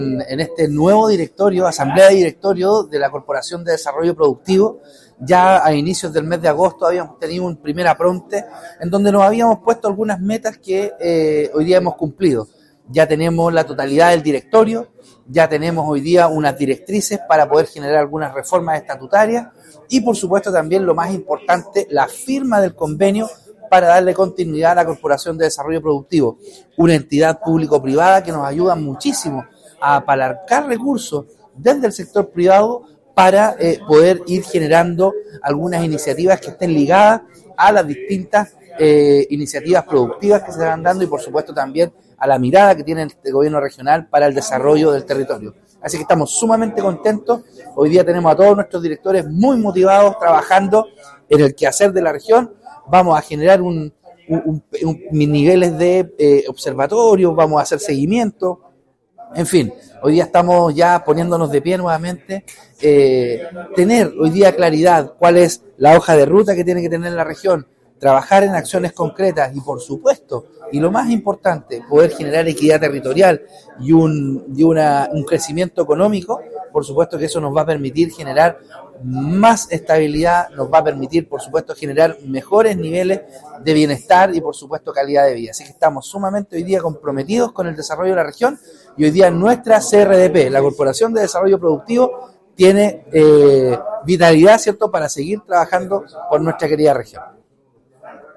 En este nuevo directorio, asamblea de directorio de la Corporación de Desarrollo Productivo. Ya a inicios del mes de agosto habíamos tenido un primer apronte en donde nos habíamos puesto algunas metas que hoy día hemos cumplido. Ya tenemos la totalidad del directorio, ya tenemos hoy día unas directrices para poder generar algunas reformas estatutarias y por supuesto también lo más importante, la firma del convenio para darle continuidad a la Corporación de Desarrollo Productivo, una entidad público-privada que nos ayuda muchísimo a apalancar recursos desde el sector privado para poder ir generando algunas iniciativas que estén ligadas a las distintas iniciativas productivas que se van dando y por supuesto también a la mirada que tiene el gobierno regional para el desarrollo del territorio. Así que estamos sumamente contentos. Hoy día tenemos a todos nuestros directores muy motivados trabajando en el quehacer de la región. Vamos a generar niveles de observatorio, vamos a hacer seguimiento. En fin, hoy día estamos ya poniéndonos de pie nuevamente, tener hoy día claridad cuál es la hoja de ruta que tiene que tener la región, trabajar en acciones concretas y por supuesto, y lo más importante, poder generar equidad territorial y un crecimiento económico. Por supuesto que eso nos va a permitir generar más estabilidad, nos va a permitir por supuesto generar mejores niveles de bienestar y por supuesto calidad de vida. Así que estamos sumamente hoy día comprometidos con el desarrollo de la región y hoy día nuestra CRDP, la Corporación de Desarrollo Productivo, tiene vitalidad, ¿cierto?, para seguir trabajando por nuestra querida región.